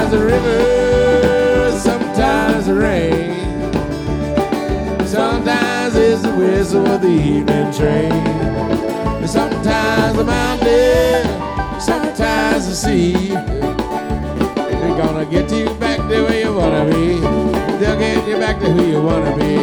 Sometimes the river, sometimes the rain. Sometimes it's the whistle of the evening train. Sometimes the mountain, sometimes the sea. They're gonna get you back to where you wanna be. They'll get you back to who you wanna be.